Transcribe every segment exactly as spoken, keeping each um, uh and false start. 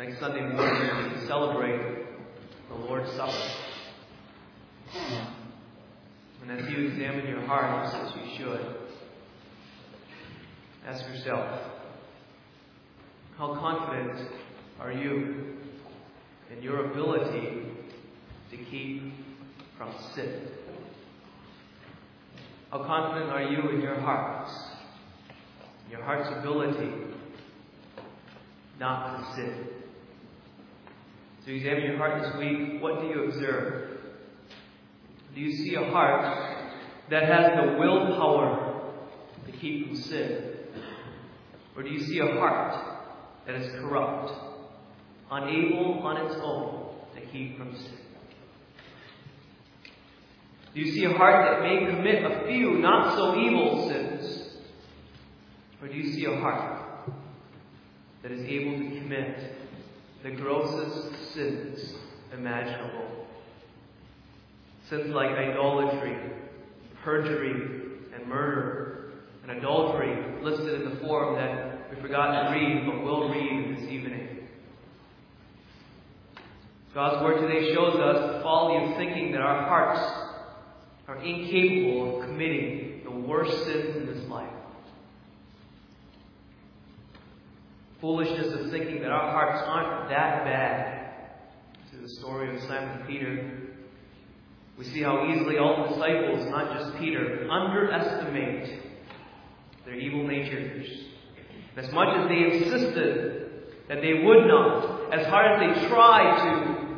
Next Sunday morning, we celebrate the Lord's Supper. And as you examine your hearts, as you should, ask yourself, how confident are you in your ability to keep from sin? How confident are you in your hearts, your heart's ability not to sin? So you examine your heart this week. What do you observe? Do you see a heart that has the willpower to keep from sin? Or do you see a heart that is corrupt, unable on its own to keep from sin? Do you see a heart that may commit a few not so evil sins? Or do you see a heart that is able to commit the grossest sins imaginable? Sins like idolatry, perjury, and murder, and adultery listed in the form that we forgot to read but will read this evening. God's Word today shows us the folly of thinking that our hearts are incapable of committing the worst sins in this life. Foolishness of thinking that our hearts aren't that bad. This is the story of Simon Peter. We see how easily all the disciples, not just Peter, underestimate their evil natures. As much as they insisted that they would not, as hard as they tried to,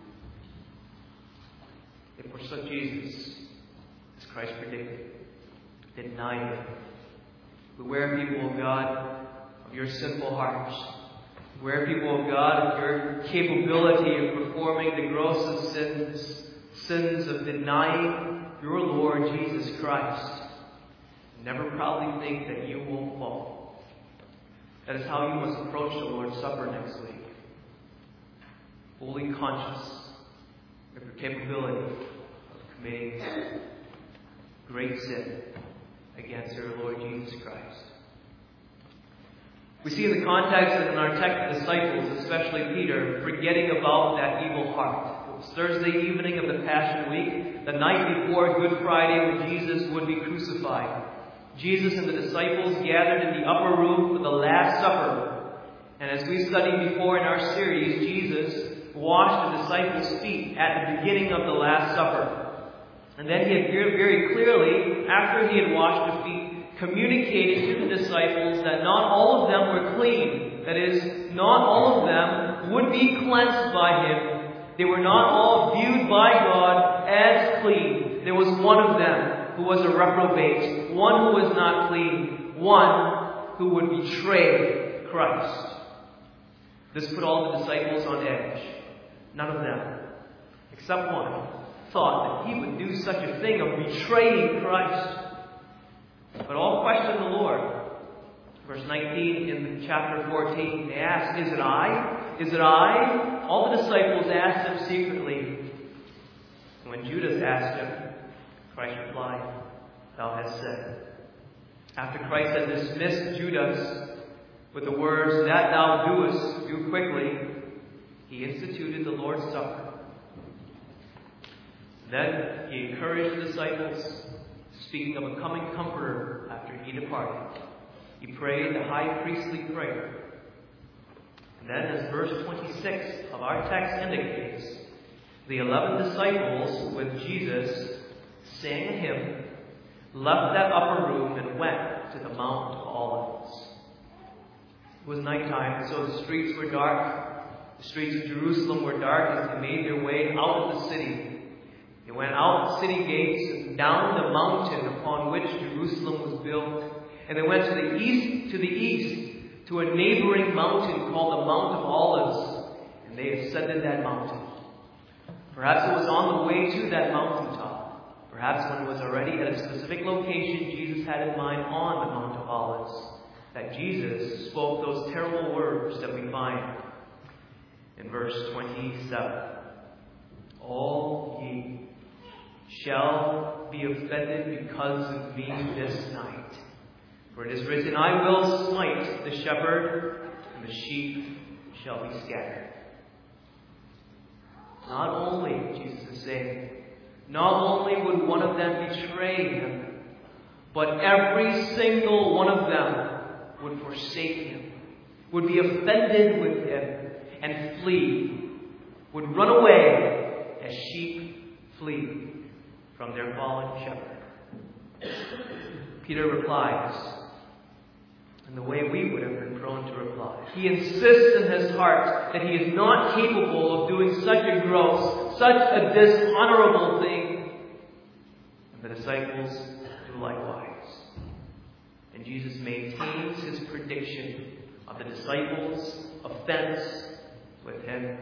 they forsook Jesus, as Christ predicted. They denied Him. Beware, people of God, of your sinful hearts. Beware, people of God, of your capability of performing the grossest sins, sins of denying your Lord Jesus Christ. Never proudly think that you won't fall. That is how you must approach the Lord's Supper next week. Fully conscious of your capability of committing great sin against your Lord Jesus Christ. We see in the context and in our text the disciples, especially Peter, forgetting about that evil heart. It was Thursday evening of the Passion Week, the night before Good Friday when Jesus would be crucified. Jesus and the disciples gathered in the upper room for the Last Supper. And as we studied before in our series, Jesus washed the disciples' feet at the beginning of the Last Supper. And then he had very clearly, after he had washed the feet, communicated to the disciples that not all of them were clean. That is, not all of them would be cleansed by Him. They were not all viewed by God as clean. There was one of them who was a reprobate, one who was not clean, one who would betray Christ. This put all the disciples on edge. None of them, except one, thought that he would do such a thing of betraying Christ. But all questioned the Lord. Verse nineteen in chapter fourteen, they asked, Is it I? Is it I? All the disciples asked Him secretly. And when Judas asked Him, Christ replied, Thou hast said. After Christ had dismissed Judas with the words, That thou doest, do quickly, He instituted the Lord's Supper. Then He encouraged the disciples, speaking of a coming Comforter after He departed. He prayed the high priestly prayer. And then, as verse twenty-six of our text indicates, the eleven disciples with Jesus sang a hymn, left that upper room, and went to the Mount of Olives. It was nighttime, so the streets were dark. The streets of Jerusalem were dark as they made their way out of the city. They went out the city gates and down the mountain upon which Jerusalem was built. And they went to the east, to the east, to a neighboring mountain called the Mount of Olives. And they ascended that mountain. Perhaps it was on the way to that mountaintop. Perhaps when it was already at a specific location Jesus had in mind on the Mount of Olives, that Jesus spoke those terrible words that we find in verse twenty-seven. All ye shall be offended because of me this night. For it is written, I will smite the shepherd, and the sheep shall be scattered. Not only, Jesus is saying, not only would one of them betray him, but every single one of them would forsake him, would be offended with him, and flee, would run away as sheep flee from their fallen shepherd. Peter replies in the way we would have been prone to reply. He insists in his heart that he is not capable of doing such a gross, such a dishonorable thing. And the disciples do likewise. And Jesus maintains his prediction of the disciples' offense with him,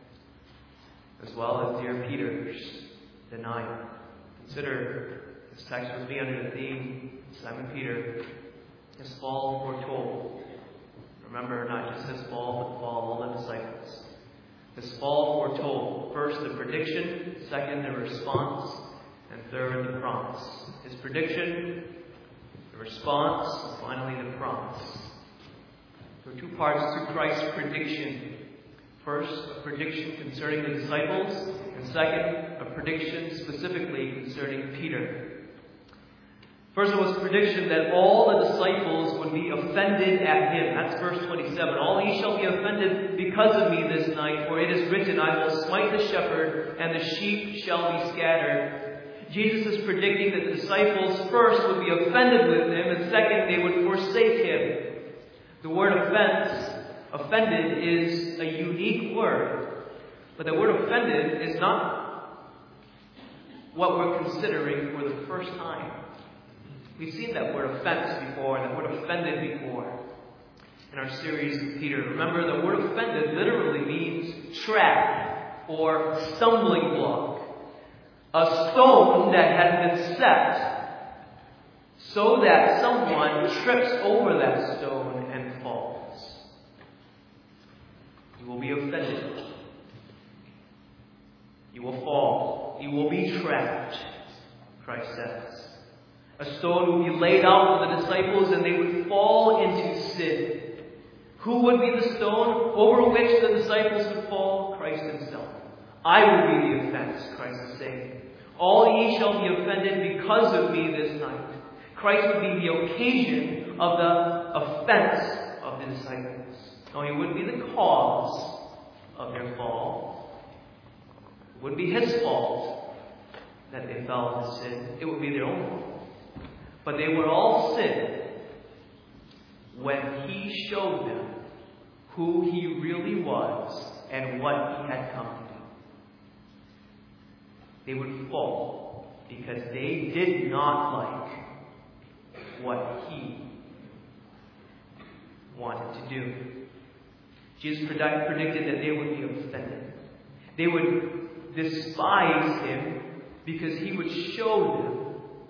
as well as dear Peter's denial. Consider this text with me under the theme, Simon Peter, his fall foretold. Remember, not just his fall, but the fall of all the disciples. His fall foretold. First, the prediction. Second, the response. And third, the promise. His prediction, the response, and finally the promise. There are two parts to Christ's prediction. First, a prediction concerning the disciples, and second, a prediction specifically concerning Peter. First, it was a prediction that all the disciples would be offended at him. That's verse twenty-seven. All ye shall be offended because of me this night, for it is written, I will smite the shepherd, and the sheep shall be scattered. Jesus is predicting that the disciples first would be offended with him, and second, they would forsake him. The word offense, offended, is a unique word. But the word offended is not what we're considering for the first time. We've seen that word offense before, and that word offended before in our series of Peter. Remember, the word offended literally means trap or stumbling block. A stone that has been set so that someone trips over that stone and falls. You will be offended. You will fall. You will be trapped, Christ says. A stone would be laid out for the disciples and they would fall into sin. Who would be the stone over which the disciples would fall? Christ himself. I will be the offense, Christ is saying. All ye shall be offended because of me this night. Christ would be the occasion of the offense of the disciples. No, he wouldn't be the cause of their fall. It wouldn't be his fault that they fell into sin. It would be their own fault. But they would all sin when he showed them who he really was and what he had come to do. They would fall because they did not like what he wanted to do. Jesus predicted that they would be offended. They would despise him because he would show them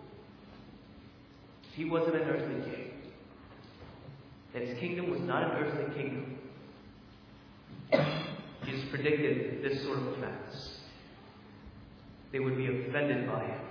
he wasn't an earthly king. That his kingdom was not an earthly kingdom. Jesus predicted this sort of offense. They would be offended by him.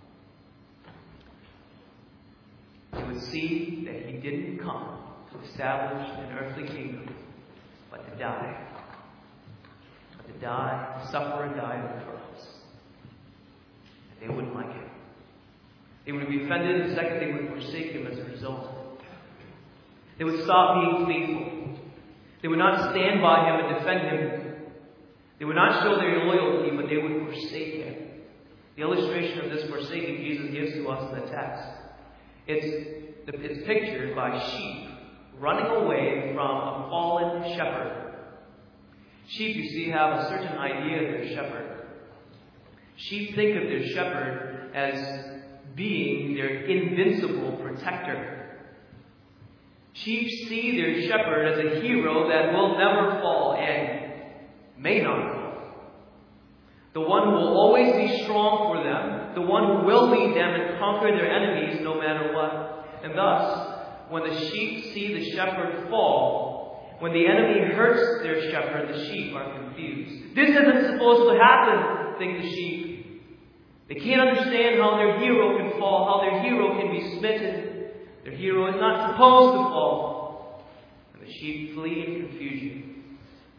They would see that he didn't come to establish an earthly kingdom, but to die. But to die, suffer and die on the cross. And they wouldn't like him. They would be offended, and second, they would forsake him as a result. They would stop being faithful. They would not stand by him and defend him. They would not show their loyalty, but they would forsake him. The illustration of this forsaking Jesus gives to us in the text. It's, it's pictured by sheep running away from a fallen shepherd. Sheep, you see, have a certain idea of their shepherd. Sheep think of their shepherd as being their invincible protector. Sheep see their shepherd as a hero that will never fall and may not fall. The one who will always be strong for them, the one who will lead them and conquer their enemies no matter what. And thus, when the sheep see the shepherd fall, when the enemy hurts their shepherd, the sheep are confused. This isn't supposed to happen, think the sheep. They can't understand how their hero can fall, how their hero can be smitten. Their hero is not supposed to fall. And the sheep flee in confusion.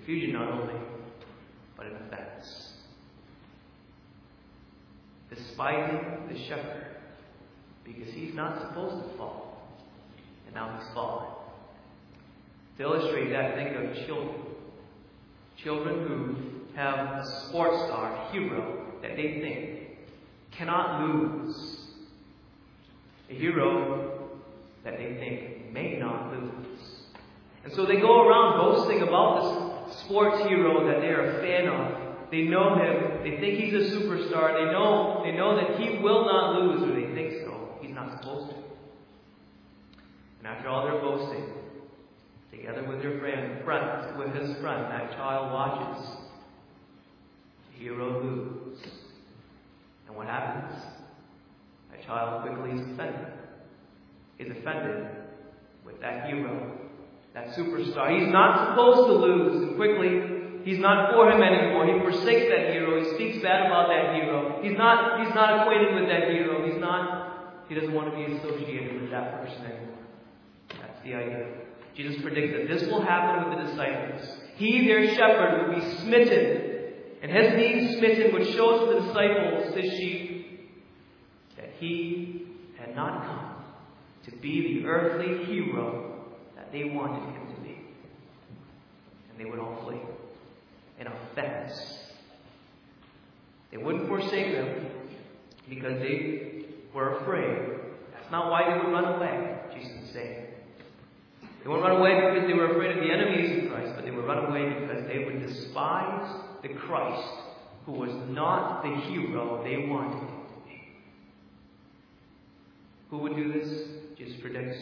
Confusion not only, but an offense. Despising the shepherd because he's not supposed to fall, and now he's fallen. To illustrate that, think of children. Children who have a sports star, hero, that they think cannot lose. A hero that they think may not lose. And so they go around boasting about this sports hero that they are a fan of. They know him. They think he's a superstar. They know, they know that he will not lose, or they think so. He's not supposed to. And after all their boasting, together with your friend, friends, with his friend, that child watches the hero lose. And what happens? That child quickly is offended. Is offended with that hero, that superstar. He's not supposed to lose. And quickly, he's not for him anymore. He forsakes that hero. He speaks bad about that hero. He's not, he's not acquainted with that hero. He's not, he doesn't want to be associated with that person anymore. That's the idea. Jesus predicts that this will happen with the disciples. He, their shepherd, will be smitten. And his being smitten would show to the disciples, his sheep, that he had not come to be the earthly hero that they wanted him to be. And they would all flee in offense. They wouldn't forsake him because they were afraid. That's not why they would run away, Jesus is saying. They wouldn't run away because they were afraid of the enemies of Christ, but they would run away because they would despise the Christ who was not the hero they wanted him to be. Who would do this? Jesus predicts,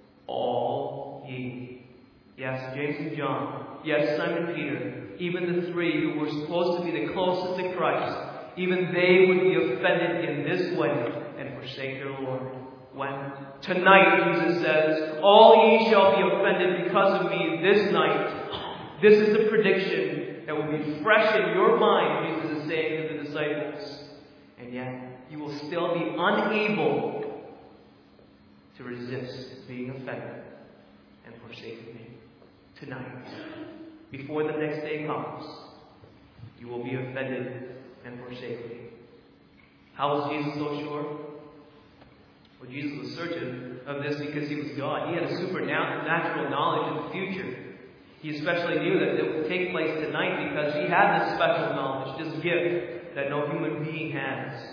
all ye. Yes, James and John. Yes, Simon Peter. Even the three who were supposed to be the closest to Christ, even they would be offended in this way and forsake their Lord. When tonight, Jesus says, all ye shall be offended because of me this night. This is the prediction that will be fresh in your mind, Jesus is saying to the disciples. And yet, you will still be unable to resist being offended and forsaking me. Tonight, before the next day comes, you will be offended and forsake me. How was Jesus so sure? Well, Jesus was certain of this because he was God. He had a supernatural knowledge of the future. He especially knew that it would take place tonight because he had this special knowledge, this gift that no human being has.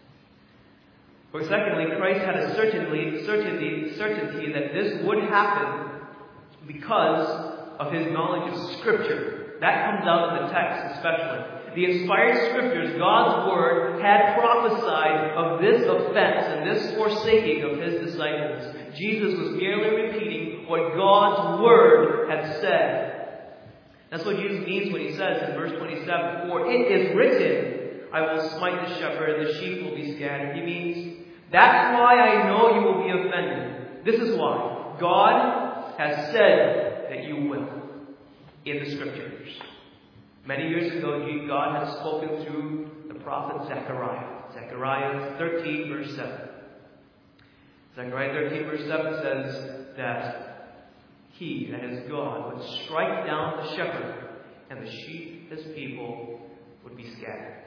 Or secondly, Christ had a certainty, certainty, certainty that this would happen because of his knowledge of Scripture. That comes out in the text especially. The inspired Scriptures, God's Word, had prophesied of this offense and this forsaking of his disciples. Jesus was merely repeating what God's Word had said. That's what Jesus means when he says in verse twenty-seven, for it is written, I will smite the shepherd and the sheep will be scattered. He means, that's why I know you will be offended. This is why. God has said that you will in the Scriptures. Many years ago, God had spoken through the prophet Zechariah. Zechariah thirteen, verse seven. Zechariah thirteen, verse seven says that he, that is God, would strike down the shepherd, and the sheep, his people, would be scattered.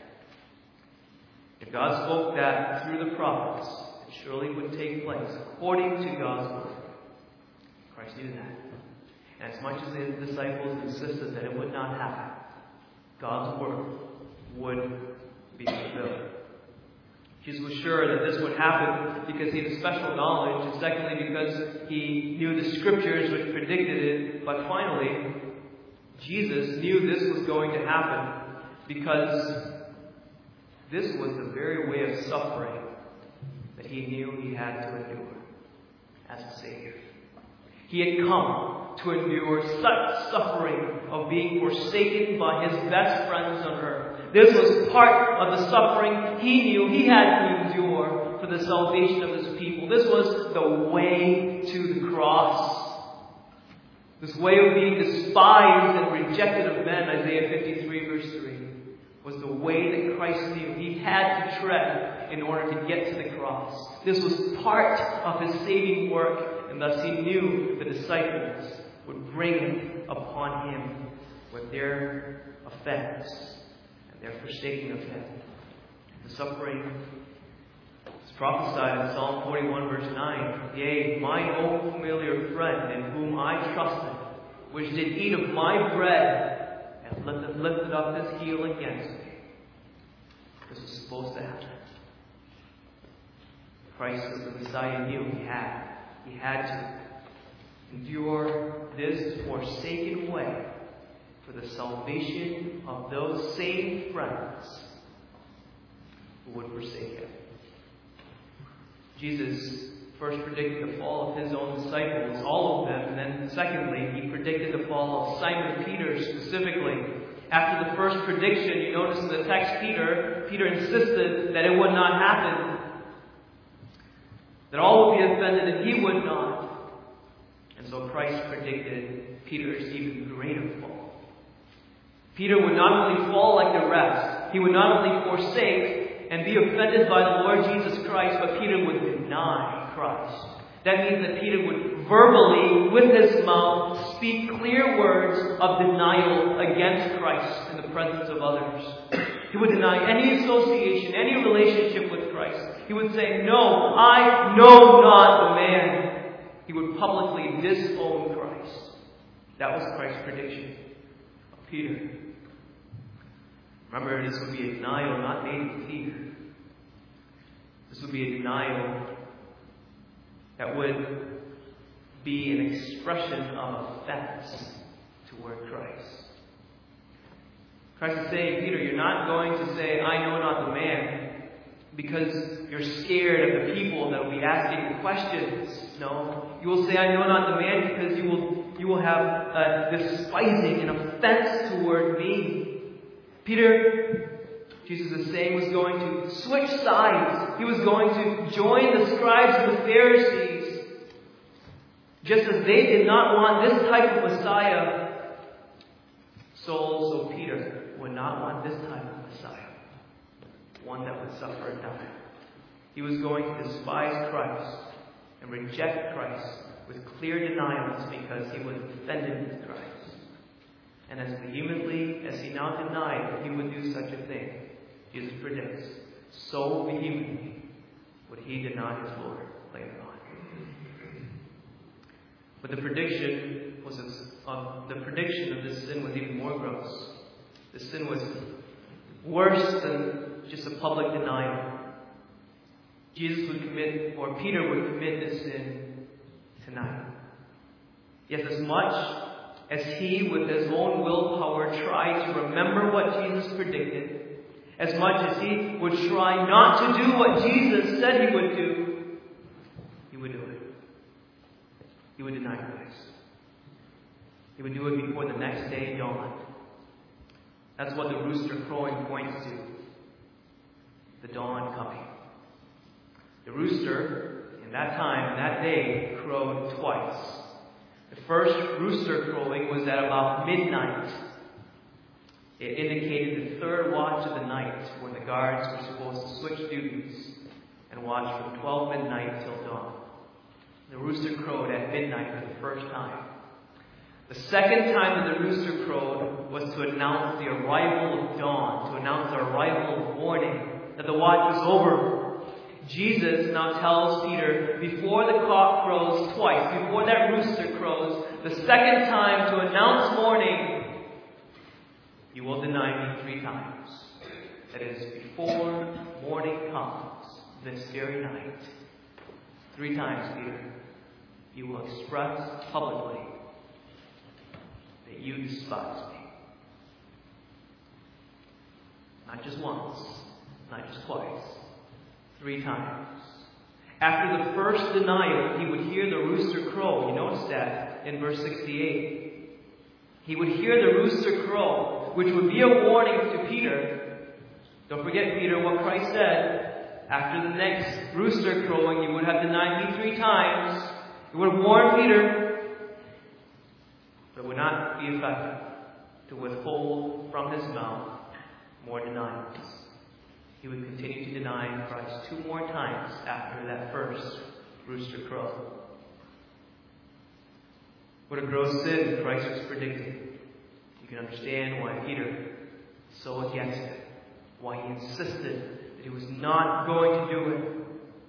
If God spoke that through the prophets, it surely would take place according to God's word. Christ knew that. And as much as the disciples insisted that it would not happen, God's word would be fulfilled. Jesus was sure that this would happen because he had special knowledge, and secondly because he knew the Scriptures which predicted it. But finally, Jesus knew this was going to happen because this was the very way of suffering that he knew he had to endure as a Savior. He had come to endure such suffering of being forsaken by his best friends on earth. This was part of the suffering he knew he had to endure for the salvation of his people. This was the way to the cross. This way of being despised and rejected of men, Isaiah fifty-three, verse three, was the way that Christ knew he had to tread in order to get to the cross. This was part of his saving work, and thus he knew the disciples would bring it upon him with their offense and their forsaking of Him. The suffering is prophesied in Psalm forty-one, verse nine. Yea, mine own familiar friend, in whom I trusted, which did eat of my bread, and lifted, lifted up his heel against me. This was supposed to happen. Christ, as the Messiah, knew he had. He had to endure this forsaken way for the salvation of those same friends who would forsake Him. Jesus first predicted the fall of His own disciples, all of them, and then secondly, He predicted the fall of Simon Peter specifically. After the first prediction, you notice in the text, Peter, Peter insisted that it would not happen, that all would be offended and he would not. And so Christ predicted Peter's even greater fall. Peter would not only fall like the rest, he would not only forsake and be offended by the Lord Jesus Christ, but Peter would deny Christ. That means that Peter would verbally, with his mouth, speak clear words of denial against Christ in the presence of others. He would deny any association, any relationship with Christ. He would say, "No, I know not the man." He would publicly disown Christ. That was Christ's prediction of Peter. Remember, this would be a denial not made with fear. This would be a denial that would be an expression of offense toward Christ. Christ is saying, Peter, you're not going to say, "I know not the man," because you're scared of the people that will be asking the questions. No. You will say, "I know not the man," because you will you will have a despising and offense toward me. Peter, Jesus is saying, was going to switch sides. He was going to join the scribes and the Pharisees. Just as they did not want this type of Messiah, so also Peter would not want this type of Messiah. One that would suffer and die. He was going to despise Christ and reject Christ with clear denials because he was offended with Christ. And as vehemently as he now denied that he would do such a thing, Jesus predicts, so vehemently would he deny his Lord later on. But the prediction was uh, the prediction of this sin was even more gross. The sin was worse than just a public denial. Jesus would commit, or Peter would commit this sin tonight. Yes, as much as he, with his own willpower, tried to remember what Jesus predicted, as much as he would try not to do what Jesus said he would do, he would do it. He would deny Christ. He would do it before the next day dawned. That's what the rooster crowing points to. The dawn coming. The rooster, in that time, in that day, crowed twice. The first rooster crowing was at about midnight. It indicated the third watch of the night, when the guards were supposed to switch duties and watch from twelve midnight till dawn. The rooster crowed at midnight for the first time. The second time that the rooster crowed was to announce the arrival of dawn, to announce the arrival of morning, that the watch was over. Jesus now tells Peter, before the cock crows twice, before that rooster crows, the second time to announce morning, you will deny me three times. That is, before morning comes, this very night. Three times, Peter, you will express publicly that you despise me. Not just once, not just twice, three times. After the first denial, he would hear the rooster crow. You notice that in verse sixty-eight. He would hear the rooster crow, which would be a warning to Peter. Don't forget, Peter, what Christ said. After the next rooster crowing, you would have denied me three times. He would have warned Peter, but it would not be effective to withhold from his mouth more denials. He would continue to deny Christ two more times after that first rooster crow. What a gross sin Christ was predicting. He can understand why Peter was so against it, why he insisted that he was not going to do it.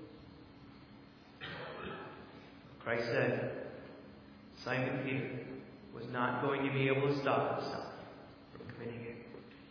Christ said Simon Peter was not going to be able to stop himself from committing it.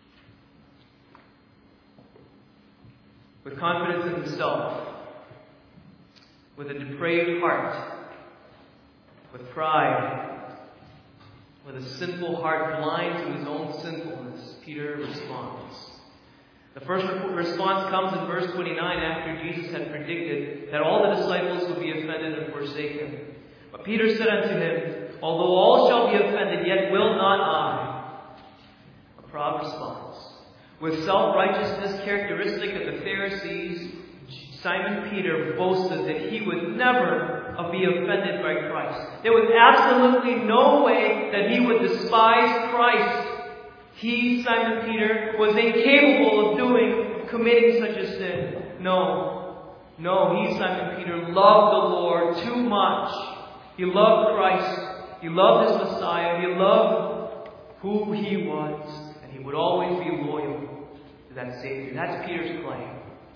With confidence in himself, with a depraved heart, with pride, with a sinful heart blind to his own sinfulness, Peter responds. The first response comes in verse twenty-nine after Jesus had predicted that all the disciples would be offended and forsake him. But Peter said unto him, although all shall be offended, yet will not I. A proud response. With self-righteousness characteristic of the Pharisees, Simon Peter boasted that he would never be offended by Christ. There was absolutely no way that he would despise Christ. He, Simon Peter, was incapable of doing, of committing such a sin. No. No, he, Simon Peter, loved the Lord too much. He loved Christ. He loved his Messiah. He loved who he was. And he would always be loyal to that Savior. That's Peter's claim.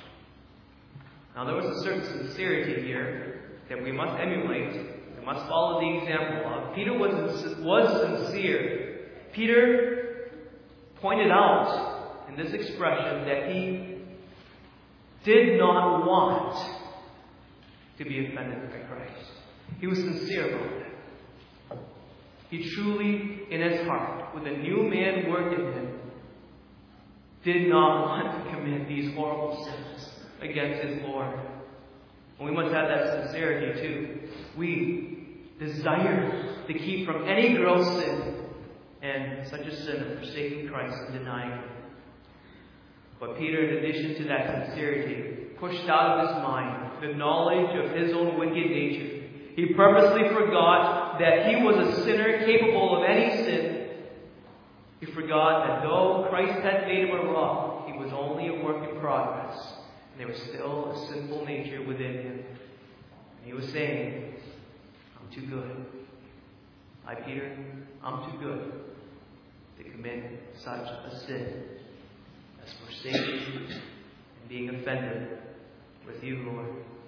Now, there was a certain sincerity here that we must emulate. We must follow the example of. Peter was, was sincere. Peter pointed out in this expression that he did not want to be offended by Christ. He was sincere about that. He truly, in his heart, with a new man worked in him, did not want to commit these horrible sins against his Lord. And we must have that sincerity too. We desire to keep from any gross sin, and such a sin of forsaking Christ and denying him. But Peter, in addition to that sincerity, pushed out of his mind the knowledge of his own wicked nature. He purposely forgot that he was a sinner capable of any sin. He forgot that though Christ had made him a rock, he was only a work in progress. And there was still a sinful nature within him. And he was saying, I'm too good. I, Peter, I'm too good to commit such a sin as forsaking and being offended with you, Lord.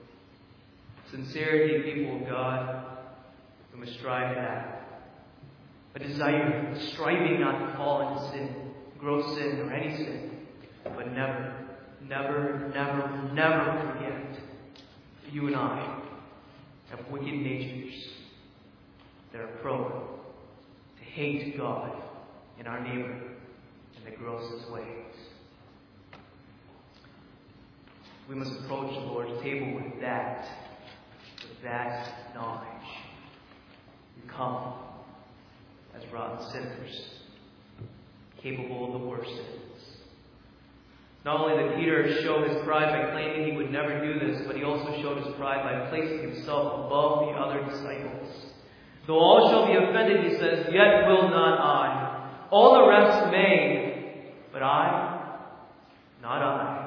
Sincerity, people of God, we must strive to have. A desire, striving not to fall into sin, gross sin, or any sin, but never, never, never, never forget that you and I have wicked natures that are prone to hate God in our neighbor in the grossest ways. We must approach the Lord's table with that, with that knowledge. We come as rotten sinners, capable of the worst sins. Not only did Peter show his pride by claiming he would never do this, but he also showed his pride by placing himself above the other disciples. Though all shall be offended, he says, yet will not I. All the rest may, but I, not I.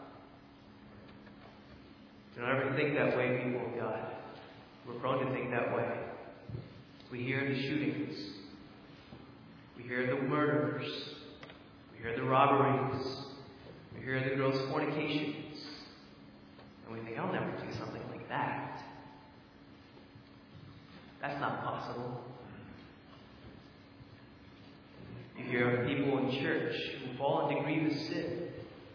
Don't ever think that way, people of God. We're prone to think that way. We hear the shootings. We hear the murders. We hear the robberies. We hear the gross fornications. And we think, I'll never do something like that. That's not possible. You hear of people in church who fall into grievous sin.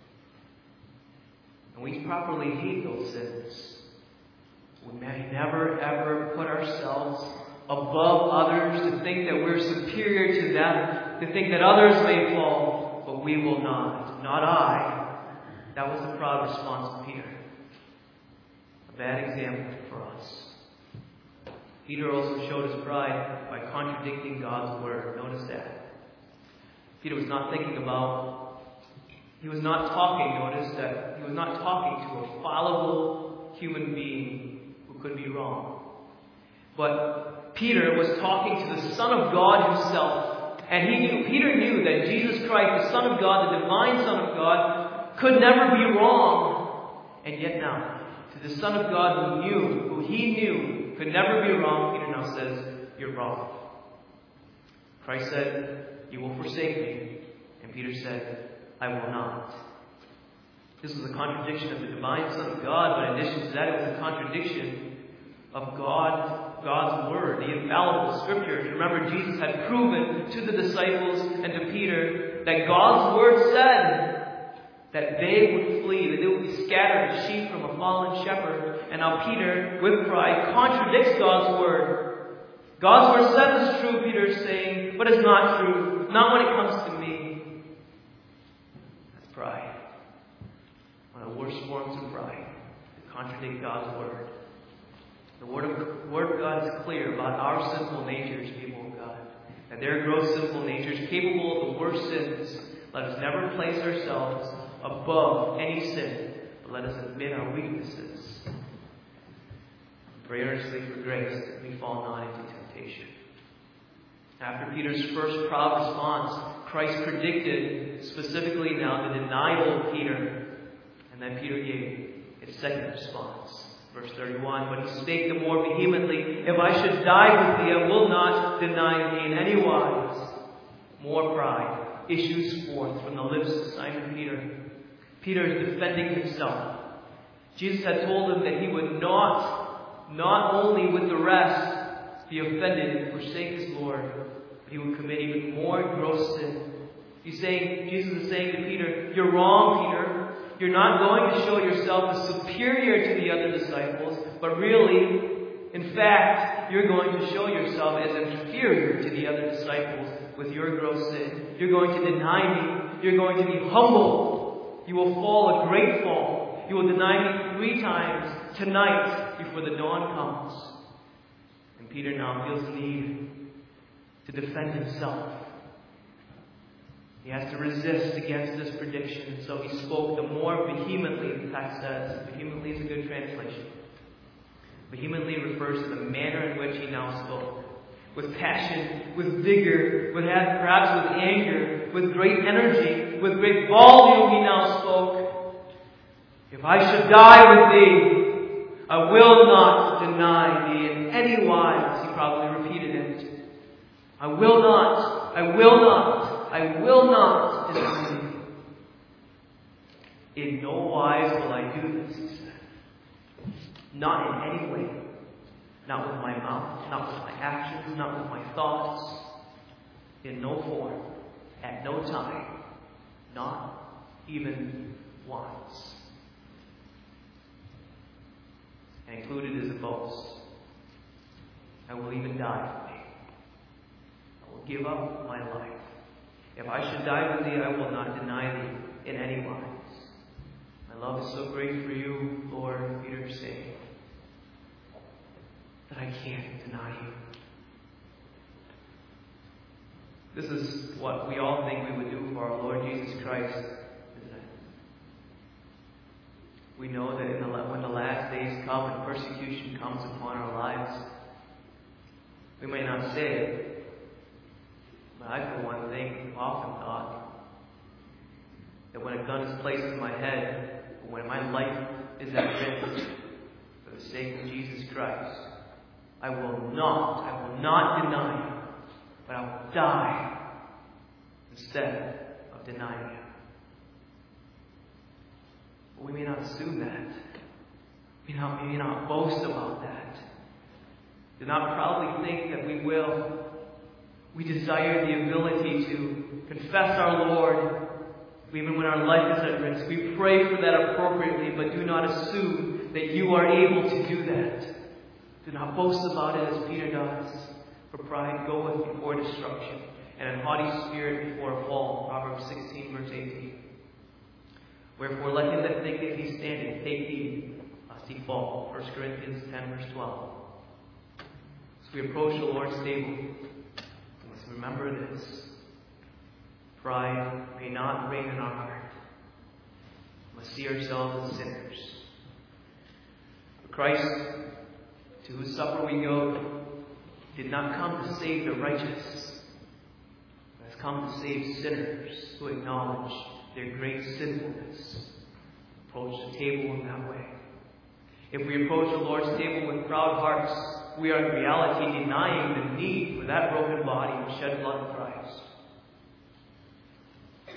And we properly hate those sins. We may never ever put ourselves above others to think that we're superior to them, to think that others may fall, but we will not. Not I. That was the proud response of Peter. A bad example for us. Peter also showed his pride by contradicting God's word. Notice that. Peter was not thinking about, he was not talking, notice that he was not talking to a fallible human being who could be wrong. But Peter was talking to the Son of God himself. And he knew, Peter knew that Jesus Christ, the Son of God, the divine Son of God, could never be wrong. And yet now, to the Son of God who knew, who he knew could never be wrong, Peter now says, you're wrong. Christ said, "You will forsake me." And Peter said, "I will not." This was a contradiction of the divine Son of God, but in addition to that, it was a contradiction of God, God's Word, the infallible Scriptures. Remember, Jesus had proven to the disciples and to Peter that God's Word said that they would flee, that they would be scattered as sheep from a fallen shepherd. And now Peter, with pride, contradicts God's Word. God's Word says it's true, Peter is saying, but it's not true. Not when it comes to me. That's pride. One of the worst forms of pride, to contradict God's Word. The Word of, Word of God is clear about our sinful natures, people of God. That their gross sinful natures, capable of the worst sins. Let us never place ourselves above any sin, but let us admit our weaknesses. Pray earnestly for grace that we fall not into temptation. After Peter's first proud response, Christ predicted specifically now the denial of Peter. And then Peter gave his second response. Verse thirty-one, "But he spake the more vehemently, If I should die with thee, I will not deny thee in any wise." More pride issues forth from the lips of Simon Peter. Peter is defending himself. Jesus had told him that he would not, not only with the rest, be offended and forsake his Lord, but he would commit even more gross sin. He's saying, Jesus is saying to Peter, "You're wrong, Peter. You're not going to show yourself as superior to the other disciples, but really, in fact, you're going to show yourself as inferior to the other disciples with your gross sin. You're going to deny me. You're going to be humbled. You will fall a great fall. You will deny me three times tonight before the dawn comes." And Peter now feels the need to defend himself. He has to resist against this prediction. And so he spoke the more vehemently, the text says. Vehemently is a good translation. Vehemently refers to the manner in which he now spoke. With passion, with vigor, with perhaps with anger, with great energy, with great volume he now spoke. "If I should die with thee, I will not deny thee in any wise." He probably repeated it. "I will not, I will not. I will not deny thee. In no wise will I do this," he said. "Not in any way. Not with my mouth, not with my actions, not with my thoughts. In no form, at no time, not even once." And included is a boast. "I will even die for thee. I will give up my life. If I should die with thee, I will not deny thee in any wise. My love is so great for you, Lord," Peter is saying, "that I can't deny you." This is what we all think we would do for our Lord Jesus Christ, isn't it? We know that in the, when the last days come and persecution comes upon our lives, we may not say it, but I, for one thing, often thought that when a gun is placed in my head, when my life is at risk for the sake of Jesus Christ, I will not, I will not deny Him, but I will die instead of denying Him. But we may not assume that. We may not, we may not boast about that. Do not proudly think that we will. We desire the ability to confess our Lord even when our life is at risk. We pray for that appropriately, but do not assume that you are able to do that. Do not boast about it as Peter does. For pride goeth before destruction, and a haughty spirit before a fall. Proverbs sixteen, verse eighteen. Wherefore let him that thinketh he standeth take heed lest he fall. First Corinthians ten, verse twelve. As we approach the Lord's table, remember this. Pride may not reign in our heart. We must see ourselves as sinners. For Christ, to whose supper we go, did not come to save the righteous, but has come to save sinners who acknowledge their great sinfulness. Approach the table in that way. If we approach the Lord's table with proud hearts, we are in reality denying the need for that broken body and shed blood of Christ.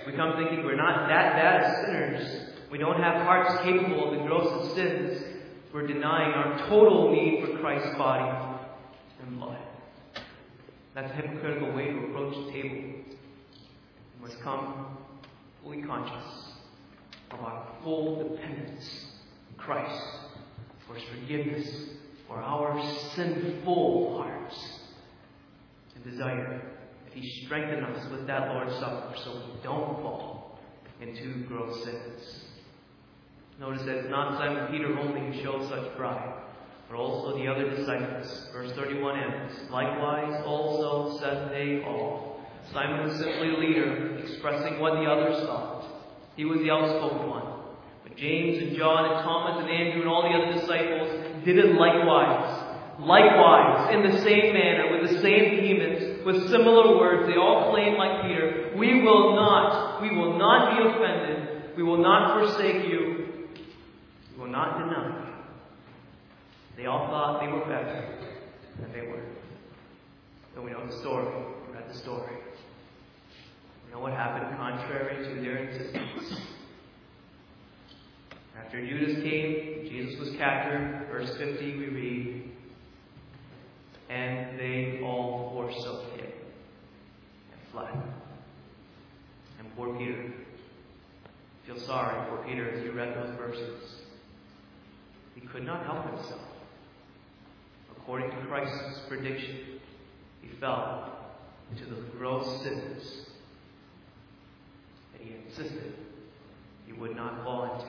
We come thinking we're not that bad as sinners. We don't have hearts capable of the grossest sins. We're denying our total need for Christ's body and blood. That's a hypocritical way to approach the table. We must come fully conscious of our full dependence on Christ for His forgiveness, for our sinful hearts, and desire that He strengthen us with that Lord's Supper so we don't fall into gross sins. Notice that it's not Simon Peter only who showed such pride, but also the other disciples. Verse thirty-one ends, likewise also said they all. Simon was simply a leader, expressing what the others thought. He was the outspoken one. But James and John and Thomas and Andrew and all the other disciples did it likewise. Likewise, in the same manner, with the same vehemence, with similar words, they all claimed like Peter, we will not, we will not be offended. We will not forsake you. We will not deny you. They all thought they were better than they were. So we know the story. We read the story. We know what happened contrary to their insistence. After Judas came, Jesus was captured. Verse fifty, we read, and they all forsook him and fled. And poor Peter. Feel sorry for Peter as you read those verses. He could not help himself. According to Christ's prediction, he fell into the gross sins that he insisted he would not fall into.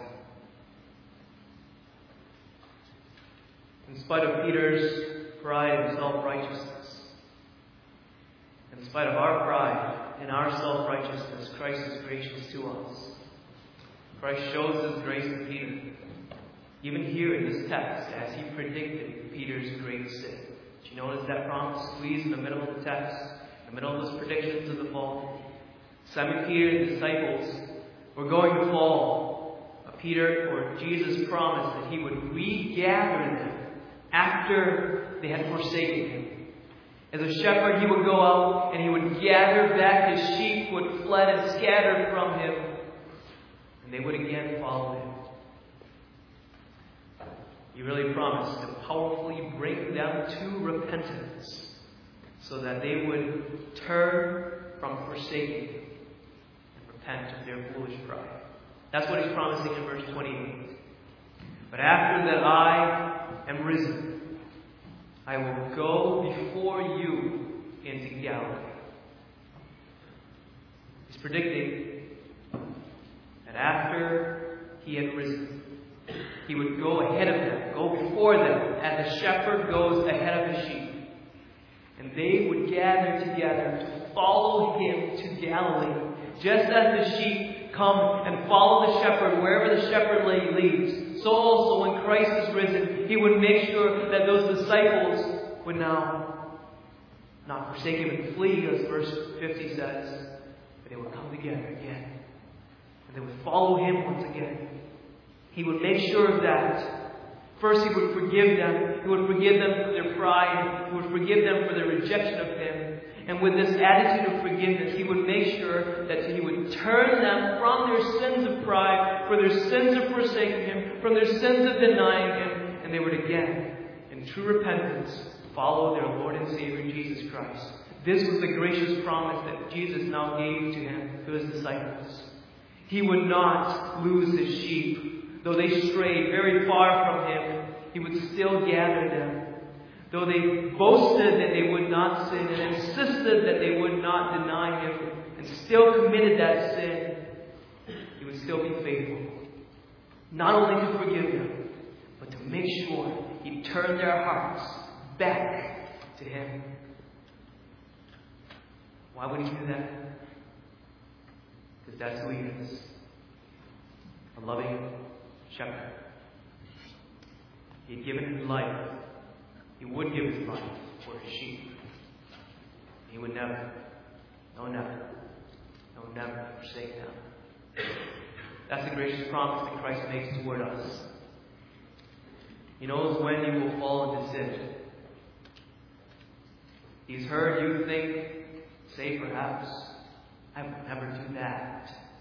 In spite of Peter's pride and self-righteousness, in spite of our pride and our self-righteousness, Christ is gracious to us. Christ shows His grace to Peter. Even here in this text, as He predicted Peter's great sin. Did you notice that promise squeezed in the middle of the text, in the middle of those predictions of the fall? Simon Peter and the disciples were going to fall. But Peter, or Jesus, promised that He would regather them after they had forsaken Him. As a shepherd, He would go out and He would gather back His sheep who had fled and scattered from Him. And they would again follow Him. He really promised to powerfully bring them to repentance so that they would turn from forsaking Him and repent of their foolish pride. That's what He's promising in verse twenty-eight. But after that I am risen, I will go before you into Galilee. He's predicting that after He had risen, He would go ahead of them, go before them, as a shepherd goes ahead of his sheep. And they would gather together to follow Him to Galilee. Just as the sheep come and follow the shepherd wherever the shepherd leads, so also when Christ is risen, He would make sure that those disciples would now not forsake Him and flee, as verse fifty says, but they would come together again. And they would follow Him once again. He would make sure of that. First, He would forgive them. He would forgive them for their pride. He would forgive them for their rejection of Him. And with this attitude of forgiveness, He would make sure that He would turn them from their sins of pride, from their sins of forsaking Him, from their sins of denying Him, and they would again, in true repentance, follow their Lord and Savior Jesus Christ. This was the gracious promise that Jesus now gave to Him, to His disciples. He would not lose His sheep. Though they strayed very far from Him, He would still gather them. Though they boasted that they would not sin and insisted that they would not deny Him and still committed that sin, He would still be faithful. Not only to forgive them, but to make sure He turned their hearts back to Him. Why would He do that? Because that's who He is. A loving shepherd. He had given His life. He would give His life for His sheep. He would never, no never, no never forsake them. That's the gracious promise that Christ makes toward us. He knows when you will fall into sin. He's heard you think, say perhaps, I will never do that.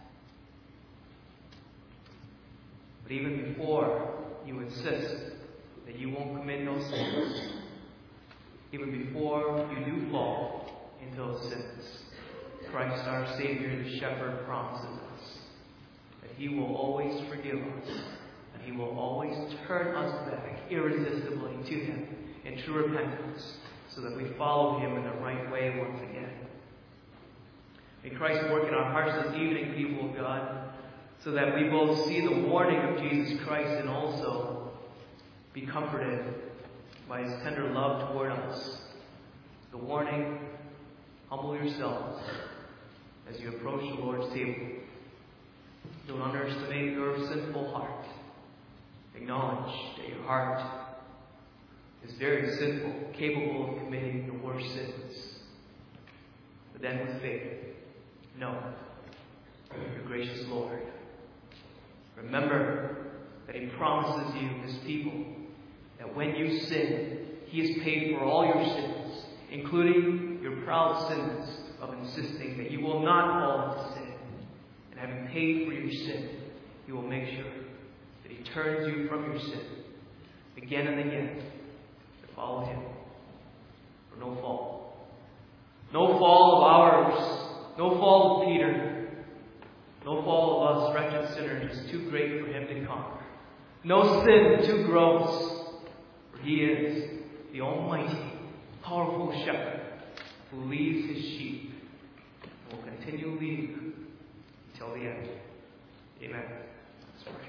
But even before you insist that you won't commit no sins, even before you do fall into those sins, Christ our Savior, the Shepherd, promises us that He will always forgive us, and He will always turn us back irresistibly to Him in true repentance, so that we follow Him in the right way once again. May Christ work in our hearts this evening, people of God, so that we both see the warning of Jesus Christ and also be comforted by His tender love toward us. The warning, humble yourselves as you approach the Lord's table. Don't underestimate your sinful heart. Acknowledge that your heart is very sinful, capable of committing the worst sins. But then with faith, know your gracious Lord. Remember that He promises you, His people, that when you sin, He has paid for all your sins, including your proud sins of insisting that you will not fall into sin. And having paid for your sin, He will make sure that He turns you from your sin again and again to follow Him for no fault. No fault of ours, no fault of Peter, no fault of us wretched sinners is too great for Him to conquer. No sin too gross, for He is the Almighty, powerful Shepherd who leads His sheep and will continue leading until the end. Amen. Let's pray.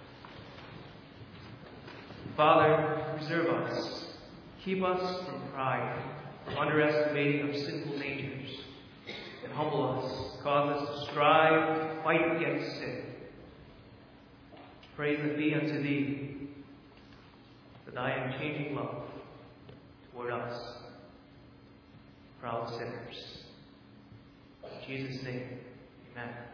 Father, preserve us. Keep us from pride, from underestimating our sinful natures, and humble us. Cause us to strive to fight against sin. Praise and be unto Thee for Thy unchanging love toward us, proud sinners. In Jesus' name, amen.